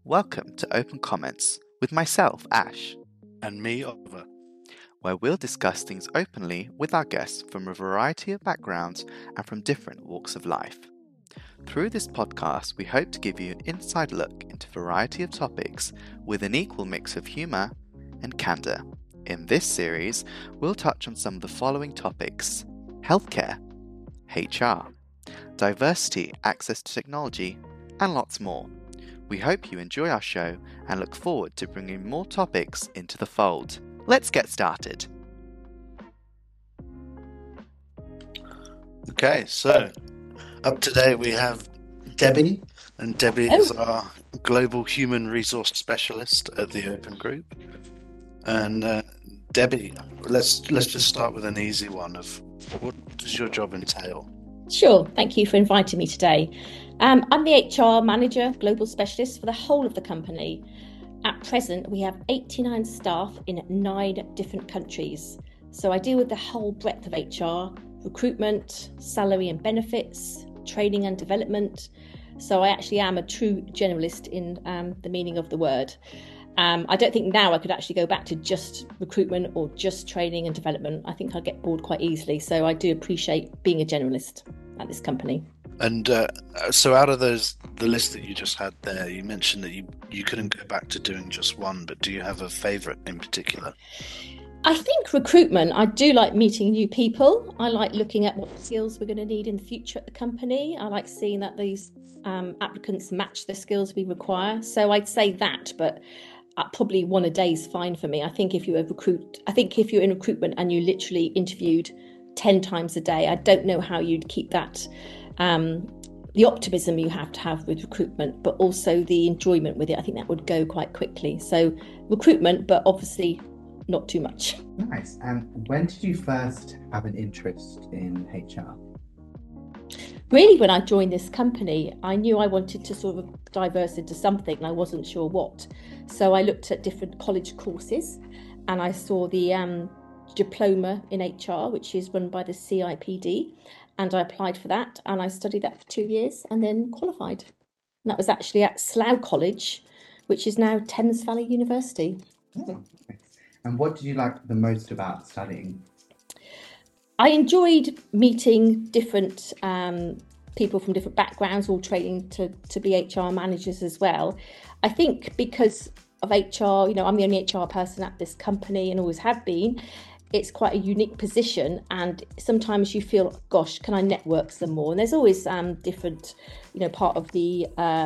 Welcome to Open Comments with myself, Ash, and me, Oliver, where we'll discuss things openly with our guests from a variety of backgrounds and from different walks of life. Through this podcast, we hope to give you an inside look into a variety of topics with an equal mix of humour and candour. In this series, we'll touch on some of the following topics: healthcare, HR, diversity, access to technology, and lots more. We hope you enjoy our show and look forward to bringing more topics into the fold. Let's get started. Okay, so up today we have Debbie, and Debbie is our Global Human Resource Specialist at the Open Group. And Debbie, let's just start with an easy one of what does your job entail? Sure, thank you for inviting me today. I'm the HR Manager, Global Specialist for the whole of the company. At present, we have 89 staff in 9 different countries. So I deal with the whole breadth of HR, recruitment, salary and benefits, training and development. So I actually am a true generalist in the meaning of the word. I don't think now I could actually go back to just recruitment or just training and development. I think I'd get bored quite easily. So I do appreciate being a generalist at this company. And so out of the list that you just had there, you mentioned that you couldn't go back to doing just one, but do you have a favourite in particular? I think recruitment, I do like meeting new people. I like looking at what skills we're going to need in the future at the company. I like seeing that these applicants match the skills we require. So I'd say that, but probably one a day is fine for me. I think if you're in recruitment and you literally interviewed 10 times a day, I don't know how you'd keep that the optimism you have to have with recruitment, but also the enjoyment with it. I think that would go quite quickly. So recruitment, but obviously not too much. Nice. And when did you first have an interest in HR? Really, when I joined this company, I knew I wanted to sort of diverse into something and I wasn't sure what. So I looked at different college courses and I saw the diploma in HR, which is run by the CIPD. And I applied for that and I studied that for 2 years and then qualified. And that was actually at Slough College, which is now Thames Valley University. Oh, and what did you like the most about studying? I enjoyed meeting different people from different backgrounds, all training to be HR managers as well. I think because of HR, I'm the only HR person at this company and always have been. It's quite a unique position, and sometimes you feel, gosh, can I network some more? And there's always different, part of the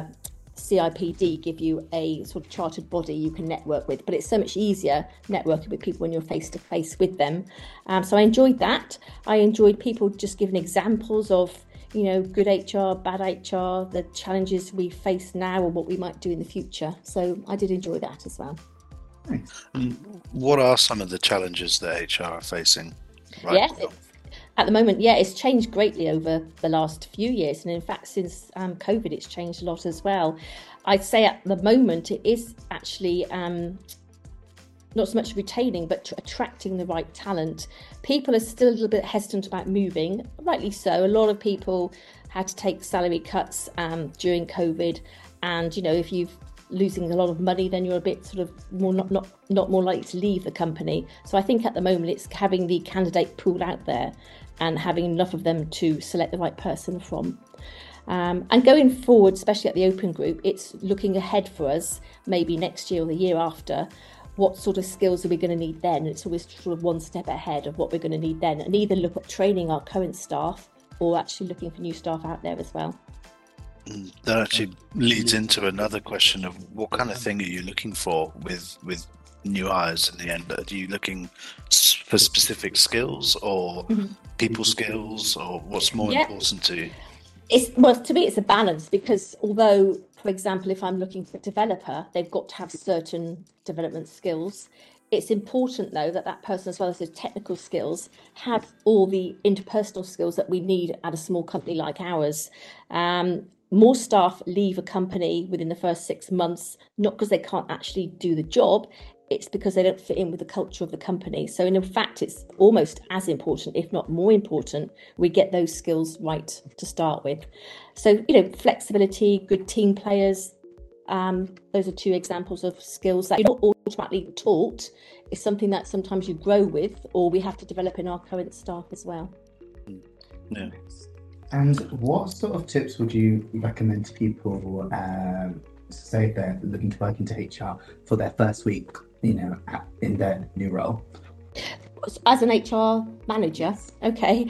CIPD give you a sort of chartered body you can network with, but it's so much easier networking with people when you're face to face with them. So I enjoyed that. I enjoyed people just giving examples of, good HR, bad HR, the challenges we face now and what we might do in the future. So I did enjoy that as well. Nice. What are some of the challenges that HR are facing right now? At the moment, it's changed greatly over the last few years. And in fact, since COVID, it's changed a lot as well. I'd say at the moment, it is actually not so much retaining, but attracting the right talent. People are still a little bit hesitant about moving, rightly so. A lot of people had to take salary cuts during COVID. And, if you've losing a lot of money, then you're a bit sort of more not more likely to leave the company. So I think at the moment it's having the candidate pool out there and having enough of them to select the right person from. And going forward, especially at the Open Group, it's looking ahead for us, maybe next year or the year after. What sort of skills are we going to need then? It's always sort of one step ahead of what we're going to need then, and either look at training our current staff or actually looking for new staff out there as well. That actually leads into another question of what kind of thing are you looking for with new hires in the end? Are you looking for specific skills or people skills, or what's more important to you? To me, it's a balance, because although, for example, if I'm looking for a developer, they've got to have certain development skills. It's important, though, that person, as well as the technical skills, have all the interpersonal skills that we need at a small company like ours. More staff leave a company within the first 6 months, not because they can't actually do the job, it's because they don't fit in with the culture of the company. So in fact, it's almost as important, if not more important, we get those skills right to start with. So, flexibility, good team players, Those are two examples of skills that you're not automatically taught. It's something that sometimes you grow with, or we have to develop in our current staff as well. Yeah. And what sort of tips would you recommend to people, say if they're looking to work into HR for their first week, in their new role? As an HR manager, okay.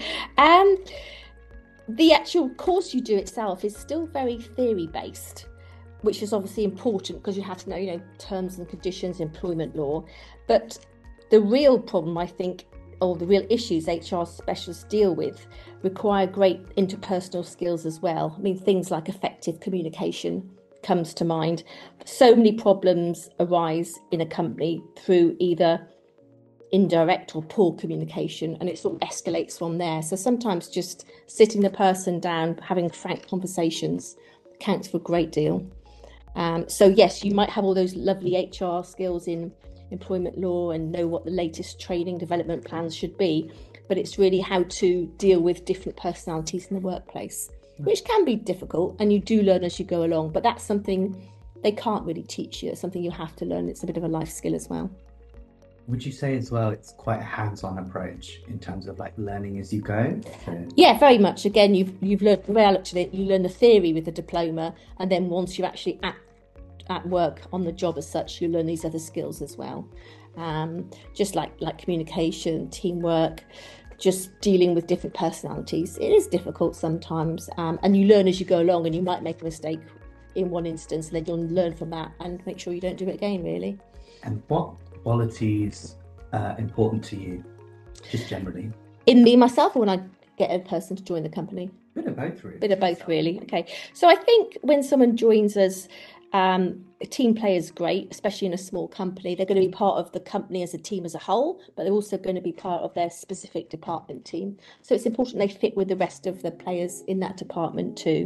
The actual course you do itself is still very theory-based, which is obviously important because you have to know, terms and conditions, employment law. But the real problem, I think, or the real issues HR specialists deal with require great interpersonal skills as well. I mean, things like effective communication comes to mind. So many problems arise in a company through either indirect or poor communication, and it sort of escalates from there. So sometimes just sitting the person down, having frank conversations counts for a great deal. So yes, you might have all those lovely HR skills in employment law and know what the latest training development plans should be, but it's really how to deal with different personalities in the workplace, which can be difficult, and you do learn as you go along, but that's something they can't really teach you. It's something you have to learn. It's a bit of a life skill as well. Would you say as well it's quite a hands-on approach in terms of like learning as you go? Yeah, very much. Again, you've learned, the way I looked at it, you learn the theory with the diploma, and then once you're actually at work on the job as such, you learn these other skills as well. Just like communication, teamwork, just dealing with different personalities. It is difficult sometimes, and you learn as you go along, and you might make a mistake in one instance, and then you'll learn from that and make sure you don't do it again, really. And what qualities important to you, just generally? In me, myself, or when I get a person to join the company? Bit of both, really. Bit of both, really. Okay. So I think when someone joins us, a team player is great, especially in a small company. They're going to be part of the company as a team as a whole, but they're also going to be part of their specific department team. So it's important they fit with the rest of the players in that department too.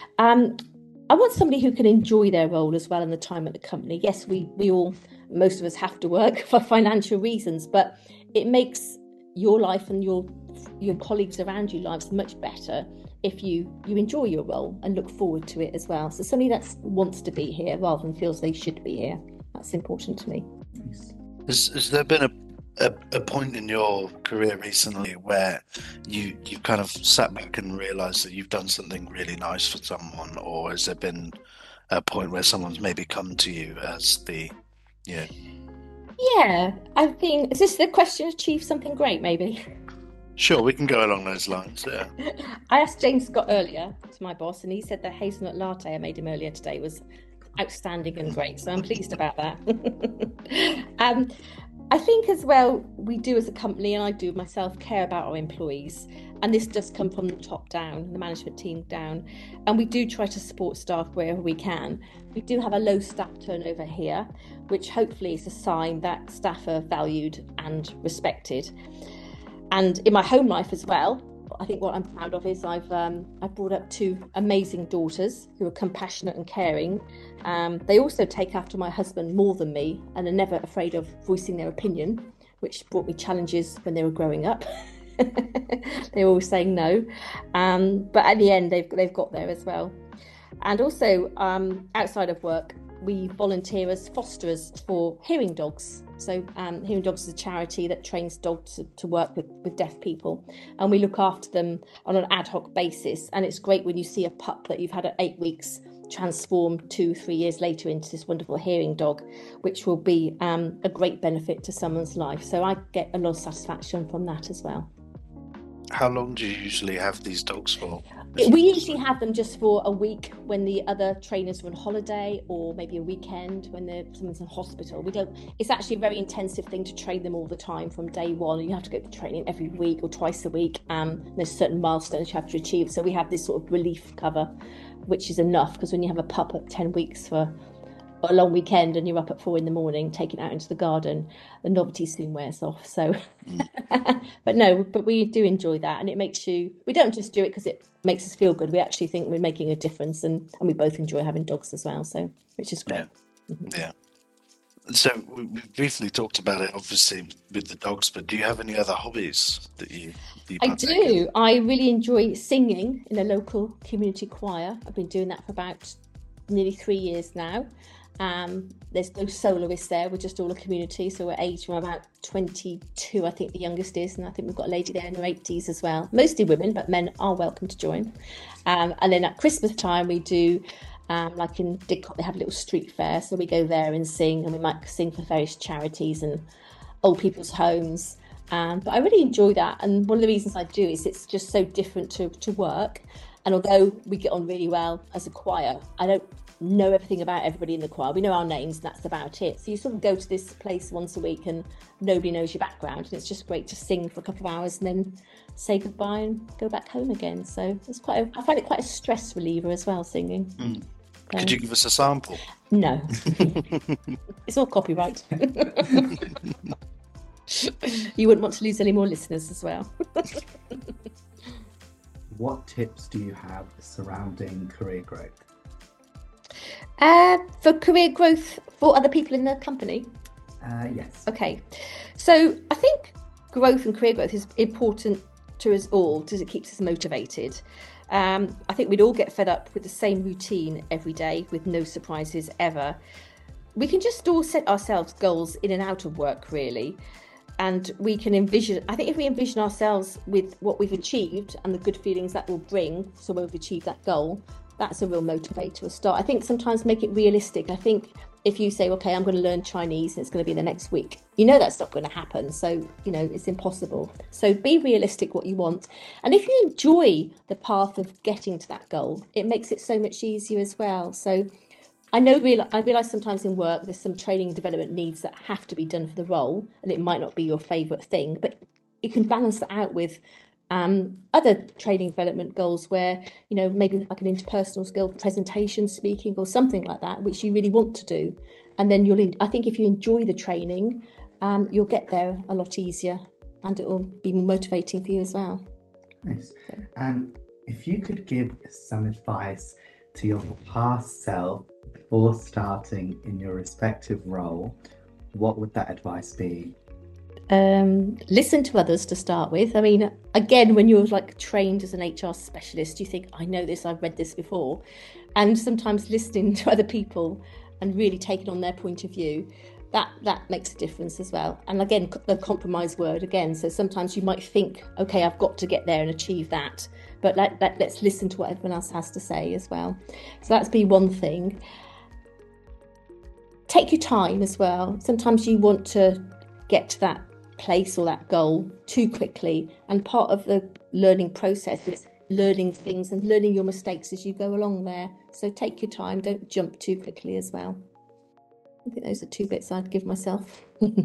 I want somebody who can enjoy their role as well in the time at the company. Yes, we all, most of us have to work for financial reasons, but it makes your life and your colleagues around you lives much better if you enjoy your role and look forward to it as well. So somebody that wants to be here rather than feels they should be here. That's important to me. Has there been a point in your career recently where you kind of sat back and realised that you've done something really nice for someone, or has there been a point where someone's maybe come to you as the, Yeah, I think, is this the question, achieve something great, maybe? Sure, we can go along those lines, yeah. I asked James Scott earlier, to my boss, and he said the hazelnut latte I made him earlier today was outstanding and great, so I'm pleased about that. I think as well, we do as a company, and I do myself, care about our employees. And this does come from the top down, the management team down. And we do try to support staff wherever we can. We do have a low staff turnover here, which hopefully is a sign that staff are valued and respected. And in my home life as well, I think what I'm proud of is I've brought up two amazing daughters who are compassionate and caring. They also take after my husband more than me and are never afraid of voicing their opinion, which brought me challenges when they were growing up. They were always saying no, but at the end they've got there as well. And also outside of work, we volunteer as fosterers for Hearing Dogs. So Hearing Dogs is a charity that trains dogs to work with deaf people, and we look after them on an ad hoc basis. And it's great when you see a pup that you've had at 8 weeks transform 2-3 years later into this wonderful hearing dog, which will be a great benefit to someone's life. So I get a lot of satisfaction from that as well. How long do you usually have these dogs for? We usually have them just for a week when the other trainers are on holiday, or maybe a weekend when someone's in hospital. It's actually a very intensive thing to train them all the time from day one. You have to go to training every week or twice a week. There's certain milestones you have to achieve. So we have this sort of relief cover, which is enough, because when you have a pup at 10 weeks for a long weekend and you're up at 4 a.m, taking it out into the garden, the novelty soon wears off. So, but we do enjoy that, and it makes we don't just do it because it makes us feel good. We actually think we're making a difference, and we both enjoy having dogs as well. So, which is great. Yeah. So we briefly talked about it, obviously, with the dogs, but do you have any other hobbies that you I do. I really enjoy singing in a local community choir. I've been doing that for about nearly 3 years now. There's no soloists there. We're just all a community. So we're aged from about 22, I think the youngest is. And I think we've got a lady there in her 80s as well. Mostly women, but men are welcome to join. And then at Christmas time, we do, like in Didcot, they have a little street fair. So we go there and sing, and we might sing for various charities and old people's homes. But I really enjoy that. And one of the reasons I do is it's just so different to work. And although we get on really well as a choir, I don't know everything about everybody in the choir. We know our names and that's about it. So you sort of go to this place once a week and nobody knows your background. And it's just great to sing for a couple of hours and then say goodbye and go back home again. So it's I find it quite a stress reliever as well, singing. Mm. Could you give us a sample? No. It's all copyright. You wouldn't want to lose any more listeners as well. What tips do you have surrounding career growth? For career growth for other people in the company? Yes. Okay. So I think growth and career growth is important to us all because it keeps us motivated. I think we'd all get fed up with the same routine every day with no surprises ever. We can just all set ourselves goals in and out of work, really. And we can envision, I think if we envision ourselves with what we've achieved and the good feelings that will bring, so when we've achieved that goal, that's a real motivator to start. I think sometimes make it realistic. I think if you say, okay, I'm going to learn Chinese and it's going to be the next week, that's not going to happen. So, it's impossible. So be realistic what you want. And if you enjoy the path of getting to that goal, it makes it so much easier as well. So I realise sometimes in work there's some training and development needs that have to be done for the role, and it might not be your favourite thing, but you can balance that out with other training development goals where, maybe like an interpersonal skill, presentation, speaking or something like that, which you really want to do. And then I think if you enjoy the training, you'll get there a lot easier and it will be motivating for you as well. Nice. And if you could give some advice to your past self before starting in your respective role, what would that advice be? Listen to others to start with. I mean, again, when you're trained as an HR specialist, you think, I know this, I've read this before. And sometimes listening to other people and really taking on their point of view, that makes a difference as well. And again, the compromise word again. So sometimes you might think, okay, I've got to get there and achieve that. But let's listen to what everyone else has to say as well. So that's be one thing. Take your time as well. Sometimes you want to get to that place or that goal too quickly, and part of the learning process is learning things and learning your mistakes as you go along there. So take your time, don't jump too quickly as well. I think those are 2 bits I'd give myself.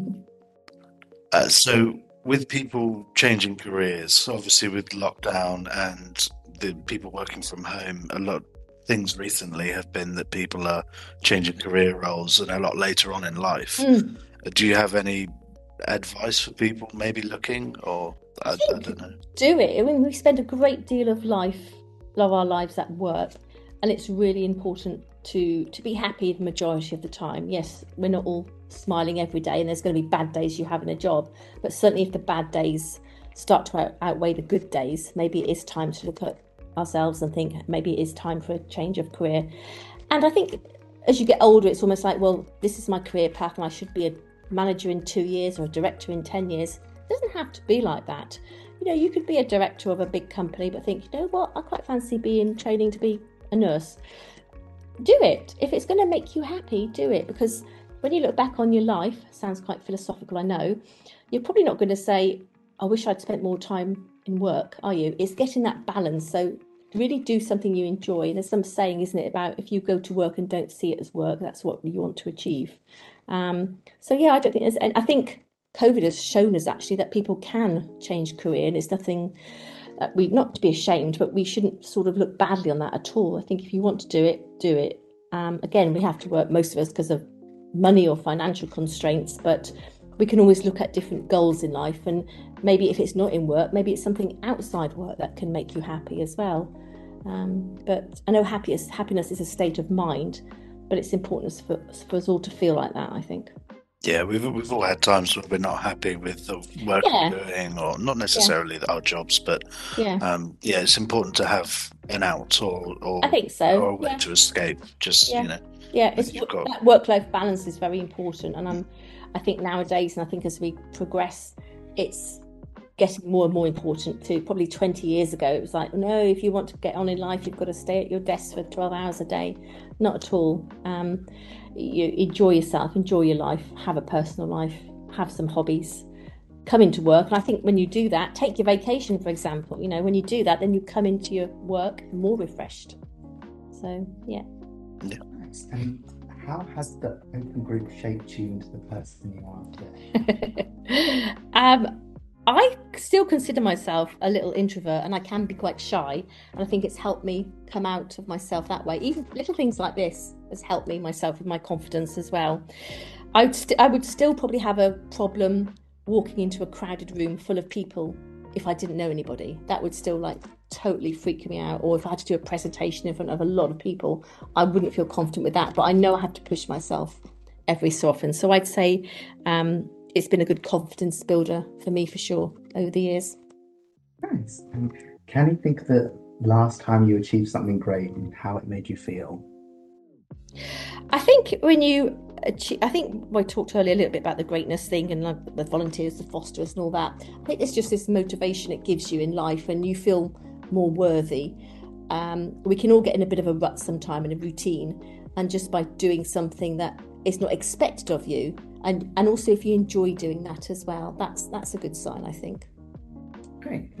So with people changing careers, obviously with lockdown and the people working from home, a lot of things recently have been that people are changing career roles and a lot later on in life. Do you have any advice for people maybe looking, or I don't know? Do it. I mean, we spend a great deal of our lives at work, and it's really important to be happy the majority of the time. Yes, we're not all smiling every day, and there's going to be bad days you have in a job, but certainly if the bad days start to outweigh the good days, maybe it is time to look at ourselves and think maybe it is time for a change of career. And I think as you get older, it's almost like, well, this is my career path and I should be a manager in 2 years or a director in 10 years. It doesn't have to be like that. You could be a director of a big company but think, what, I quite fancy being training to be a nurse. Do it. If it's going to make you happy, do it, because when you look back on your life, sounds quite philosophical, I know, you're probably not going to say, I wish I'd spent more time in work, are you? It's getting that balance. So really do something you enjoy. There's some saying, isn't it, about if you go to work and don't see it as work, that's what you want to achieve. So yeah, I don't think I think COVID has shown us actually that people can change career, and it's nothing that not to be ashamed, but we shouldn't sort of look badly on that at all. I think if you want to do it, do it. Again, we have to work, most of us, because of money or financial constraints, but we can always look at different goals in life, and maybe if it's not in work, maybe it's something outside work that can make you happy as well. But I know happiness is a state of mind, but it's important for us all to feel like that, I think. Yeah, we've all had times where we're not happy with the work Yeah, we're doing, or not necessarily our jobs, but yeah, yeah, it's important to have an out I think so. or a way Yeah, to escape. Just yeah, yeah. when you've got That work-life balance is very important, and I think nowadays, and I think as we progress, it's getting more and more important too. Probably 20 years ago, it was like, no, if you want to get on in life, you've got to stay at your desk for 12 hours a day. Not at all. You enjoy yourself, enjoy your life, have a personal life, have some hobbies, come into work. And I think when you do that, take your vacation, for example, when you do that, then you come into your work more refreshed. So, yeah. Nice. And how has the open group shaped you into the person you are today? I still consider myself a little introvert, and I can be quite shy, and I think it's helped me come out of myself that way. Even little things like this has helped me myself with my confidence as well. I would still probably have a problem walking into a crowded room full of people if I didn't know anybody. That would still totally freak me out. Or if I had to do a presentation in front of a lot of people, I wouldn't feel confident with that. But I know I have to push myself every so often. So I'd say it's been a good confidence builder for me, for sure, over the years. Nice. And can you think the last time you achieved something great and how it made you feel? I think I think I talked earlier a little bit about the greatness thing and the volunteers, the fosterers and all that. I think it's just this motivation it gives you in life and you feel more worthy. We can all get in a bit of a rut sometime, in a routine, and just by doing something that is not expected of you, and also if you enjoy doing that as well, that's a good sign, I think. Great.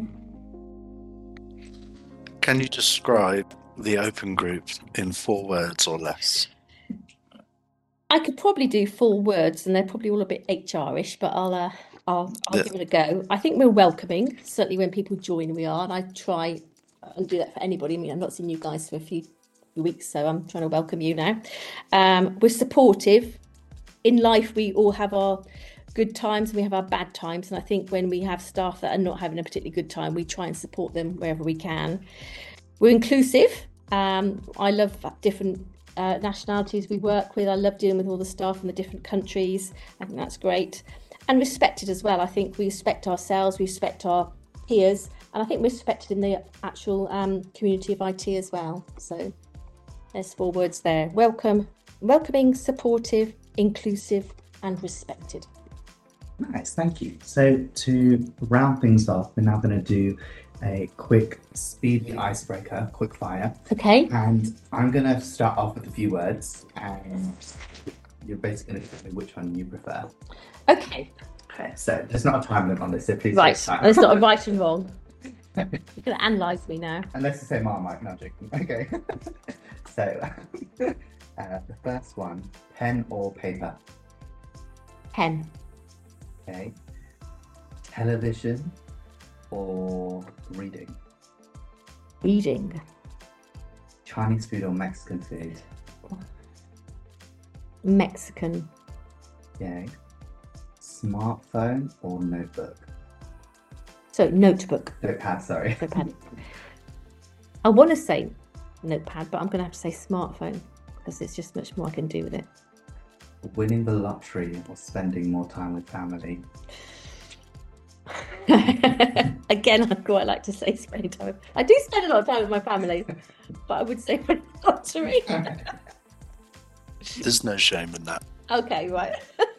Can you describe the open group in 4 words or less? I could probably do 4 words, and they're probably all a bit HR-ish, but I'll give it a go. I think we're welcoming. Certainly, when people join, we are, and I try and do that for anybody. I mean, I've not seen you guys for a few weeks, so I'm trying to welcome you now. We're supportive. In life, we all have our good times and we have our bad times, and I think when we have staff that are not having a particularly good time, we try and support them wherever we can. We're inclusive. I love different nationalities we work with. I love dealing with all the staff from the different countries. I think that's great. And respected as well. I think we respect ourselves, we respect our peers, and I think we're respected in the actual community of IT as well. So there's 4 words there: welcoming, supportive, inclusive, and respected. Nice, thank you. So to round things off, we're now going to do a quick speedy icebreaker, quick fire. Okay. And I'm going to start off with a few words, and you're basically going to tell me which one you prefer. Okay. Okay, so there's not a time limit on this, so please Right, take time. there's not a right and wrong. You're going to analyse me now. Unless you say Marmite, no, I'm joking. Okay. So, the first one, pen or paper? Pen. Okay. Television or reading? Reading. Chinese food or Mexican food? Mexican. Okay. Smartphone or notebook? So notebook. Notepad, sorry. Notepad. I want to say notepad, but I'm going to have to say smartphone because it's just much more I can do with it. Winning the lottery or spending more time with family? Again, I'd quite like to say spending time. I do spend a lot of time with my family, but I would say winning the lottery. There's no shame in that. Okay, right.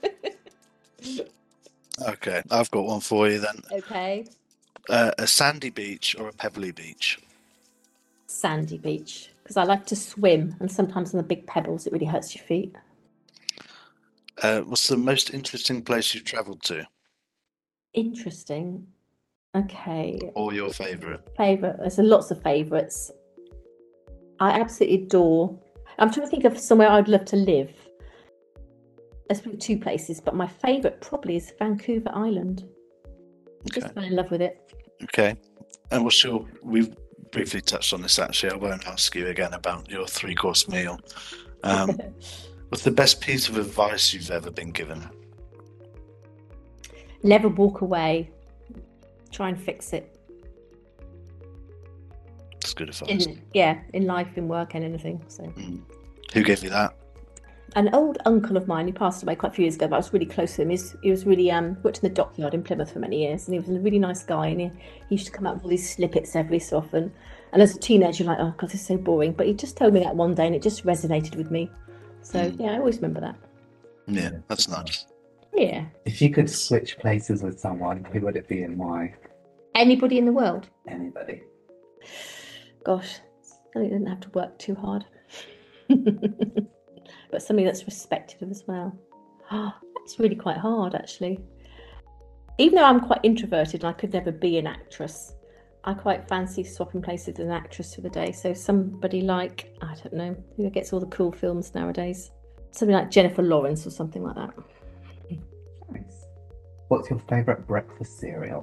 Okay, I've got one for you then. Okay. A sandy beach or a pebbly beach? Sandy beach, because I like to swim, and sometimes on the big pebbles it really hurts your feet. What's the most interesting place you've travelled to? Interesting. Okay. Or your favourite? Favourite. There's lots of favourites. I absolutely adore. I'm trying to think of somewhere I'd love to live. There's probably 2 places, but my favourite probably is Vancouver Island. Okay. Just fell in love with it. Okay. And we've briefly touched on this actually. I won't ask you again about your 3-course meal. What's the best piece of advice you've ever been given? Never walk away. Try and fix it. That's good advice. In life, in work, and anything. So. Who gave you that? an old uncle of mine who passed away quite a few years ago, but I was really close to him. He was really worked in the dockyard in Plymouth for many years, and he was a really nice guy. And he used to come out with all these snippets every so often. And as a teenager, you're like, oh God, this is so boring. But he just told me that one day, and it just resonated with me. So yeah, I always remember that. Yeah, that's nice. Yeah. If you could switch places with someone, who would it be and why? Anybody in the world? Anybody. Gosh, I didn't have to work too hard. But somebody that's respected as well. Oh, that's really quite hard, actually. Even though I'm quite introverted and I could never be an actress, I quite fancy swapping places with an actress for the day. So somebody like, I don't know, who gets all the cool films nowadays? Somebody like Jennifer Lawrence or something like that. Nice. What's your favourite breakfast cereal?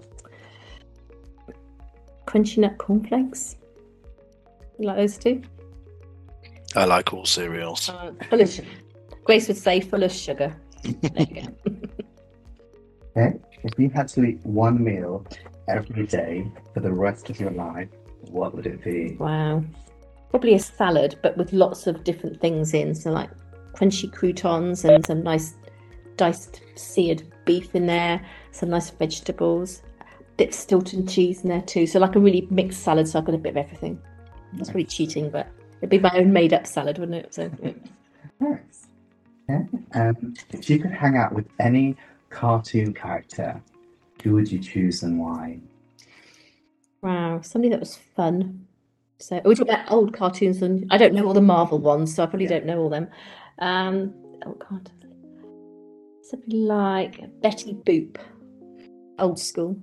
Crunchy Nut Cornflakes. You like those two? I like all cereals. Full of sugar. Grace would say full of sugar. There you go. Okay. If you had to eat one meal every day for the rest of your life, what would it be? Wow. Probably a salad, but with lots of different things in. So like crunchy croutons and some nice diced seared beef in there, some nice vegetables, a bit of Stilton cheese in there too. So like a really mixed salad, so I've got a bit of everything. That's really cheating, but it'd be my own made up salad, wouldn't it? So yeah. Nice. Yeah. If you could hang out with any cartoon character, who would you choose and why? Wow, somebody that was fun. So we're talking about old cartoons, and I don't know all the Marvel ones, so I probably don't know all them. Oh God, something like Betty Boop, old school.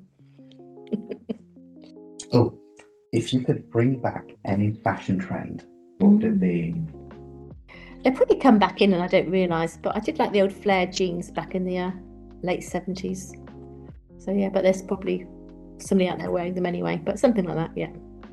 Oh, if you could bring back any fashion trend, what would it be? They'll probably come back in and I don't realise, but I did like the old flared jeans back in the late 70s. So yeah, but there's probably somebody out there wearing them anyway, but something like that, yeah.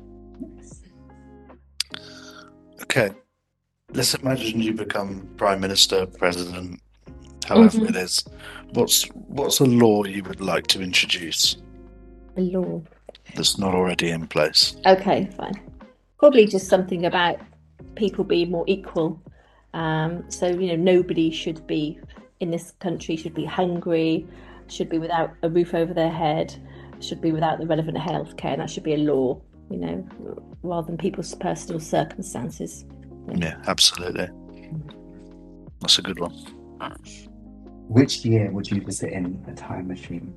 Okay, let's imagine you become Prime Minister, President, however it is. What's a law you would like to introduce A law. that's not already in place? Okay, fine. Probably just something about people being more equal. So, nobody should be in this country, should be hungry, should be without a roof over their head, should be without the relevant healthcare. That should be a law, rather than people's personal circumstances. Yeah, absolutely. That's a good one. Which year would you visit in a time machine?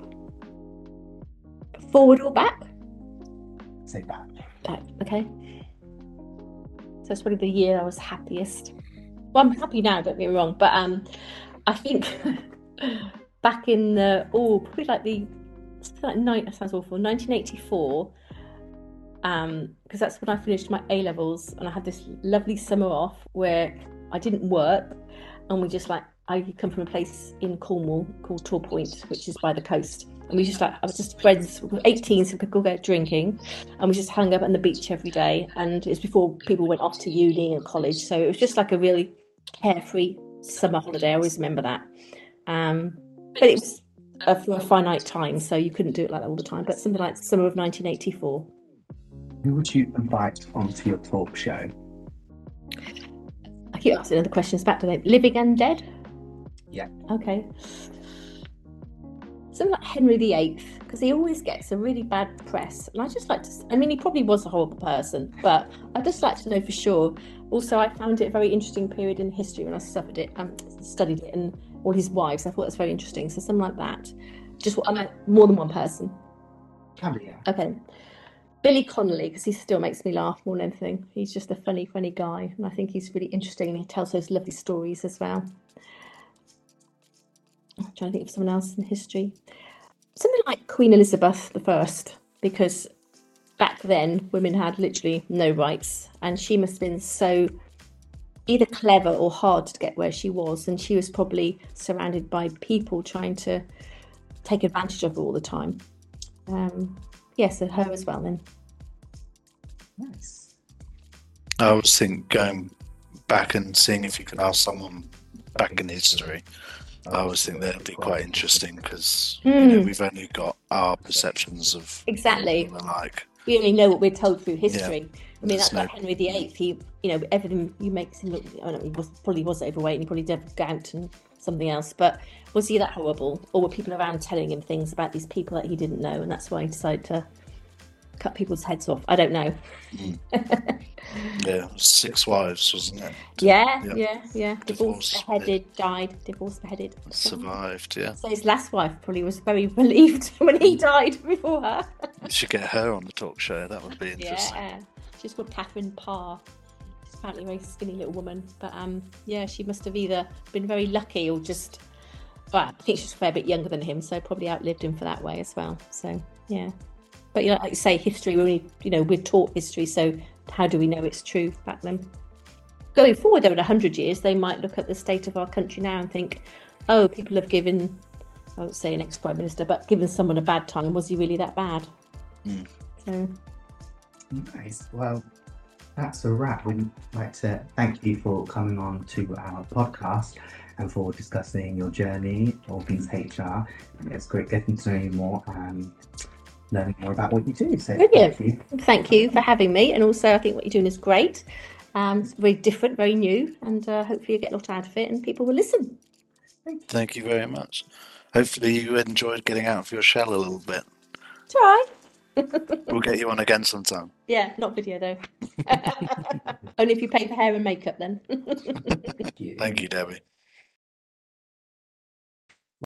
Forward or back? Say back. Back, okay. So it's probably the year I was happiest. Well, I'm happy now, don't get me wrong, but I think back in probably like that sounds awful, 1984, because that's when I finished my A-levels, and I had this lovely summer off where I didn't work, and we just I come from a place in Cornwall called Tor Point, which is by the coast, and we just I was just friends, we were 18, so we could go out drinking, and we just hung up on the beach every day, and it was before people went off to uni and college, so it was just like a really carefree summer holiday. I always remember that, but it was for a finite time, so you couldn't do it like that all the time, but something like summer of 1984. Who would you invite onto your talk show? I keep asking other questions back to them. Living and dead? Yeah. Okay. Something like Henry VIII, because he always gets a really bad press. And I just like to, he probably was a horrible person, but I'd just like to know for sure. Also, I found it a very interesting period in history when I studied it, and all his wives. I thought that's very interesting. So something like that. Just more than one person. Yeah. Okay. Billy Connolly, because he still makes me laugh more than anything. He's just a funny guy, and I think he's really interesting, and he tells those lovely stories as well. I'm trying to think of someone else in history. Something like Queen Elizabeth I, because back then women had literally no rights, and she must have been so either clever or hard to get where she was, and she was probably surrounded by people trying to take advantage of her all the time. So her as well then. Nice. I always think going back and seeing if you can ask someone back in history, I always think that'd be quite interesting, because we've only got our perceptions of exactly. what we're like. We only know what we're told through history. I mean, that's like Henry VIII. He, everything you make him look. I don't know, probably was overweight, and he probably did have gout and something else. But was he that horrible, or were people around telling him things about these people that he didn't know, and that's why he decided to cut people's heads off? I don't know. Yeah, 6 wives, wasn't it? Yeah. Divorced, beheaded, died. Divorced, beheaded. Survived, yeah. So his last wife probably was very relieved when he died before her. You should get her on the talk show. That would be interesting. Yeah, she's called Catherine Parr. She's apparently a very skinny little woman, but yeah, she must have either been very lucky or just. Well, I think she's a fair bit younger than him, so probably outlived him for that way as well. So yeah, but like you say, history. We're taught history, so how do we know it's true back then? Going forward, though, in 100 years, they might look at the state of our country now and think, oh, people have given, I won't say an ex-prime minister, but given someone a bad time. Was he really that bad? So. Nice. Well, that's a wrap. We'd like to thank you for coming on to our podcast and for discussing your journey, all things HR. It's great getting to know you more and learning more about what you do. So brilliant. Thank you for having me. And also, I think what you're doing is great. It's very different, very new, and hopefully you get a lot out of it and people will listen. Thank you very much. Hopefully you enjoyed getting out of your shell a little bit. Try. We'll get you on again sometime. Yeah, not video though. Only if you pay for hair and makeup then. Thank you, Debbie.